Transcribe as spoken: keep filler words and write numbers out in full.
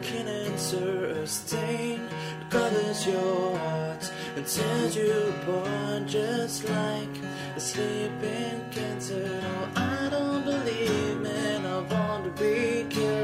can answer a stain that covers your heart until you're born, just like a sleeping cancer. No, I don't believe, man, I want to be killed.